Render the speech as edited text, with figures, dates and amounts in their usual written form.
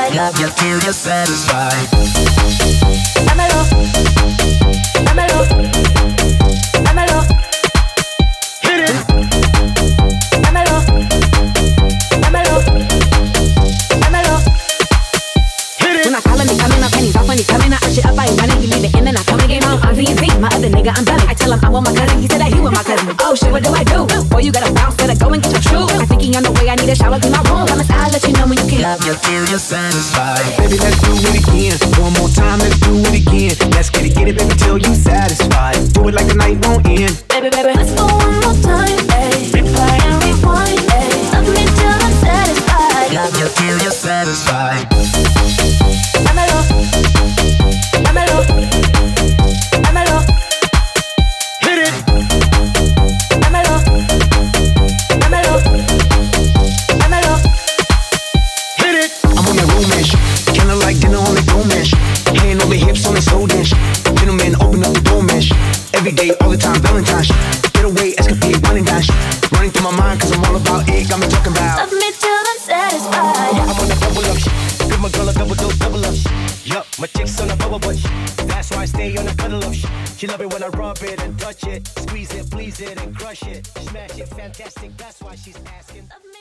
Love you till you're satisfied. Dámelo, dámelo, dámelo. Hit it. Dámelo, dámelo, dámelo. Hit it. When I call him, he coming up pennies off when he coming. I ush it up, I ain't running. He leave it in and I come again. I'm on VNC. My other nigga, I'm done. I tell him I want my cousin. He said that he want my cousin. Oh shit, what do I do? Boy, you gotta bounce, better go and get your shoes. I think he on the way. I need a shower, clean my room. Promise I'll let you know when you can. Love you till you're satisfied. Baby, let's do it again. One more time, let's do it again. Let's get it, baby, till you satisfied. Do it like the night won't end. Baby, baby, let's go one more time, ayy. Replay and rewind, ayy. Love me till I'm satisfied. Love you till you're satisfied. Dámelo, dámelo, dámelo. Hit it. Dámelo, dámelo, dámelo. Hit it. I'm on that romance. Kinda like dinner on the romance. Hand on the hips on the slow dance. Gentlemen, open up the door, man. Every day, all the time, Valentine's. Get away, escapade, running dash. Running through my mind, cause I'm all about it. Got me talking about. Love me till I'm satisfied. I'm on a double up. Give my girl a double dose, double up. Yup, my chick's on a bubble butt. That's why I stay on a cuddle up. She love it when I rub it and touch it. Squeeze it, please it, and crush it. Smash it, fantastic. That's why she's asking. Love me